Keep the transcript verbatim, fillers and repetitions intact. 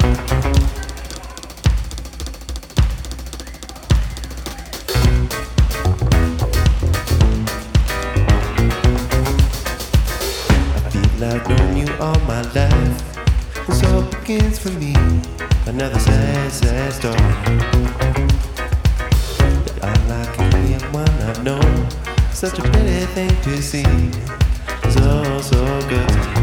I've known you all my life, and so it begins for me another sad, sad story. That unlike anyone I've known, such a pretty thing to see, so, so good.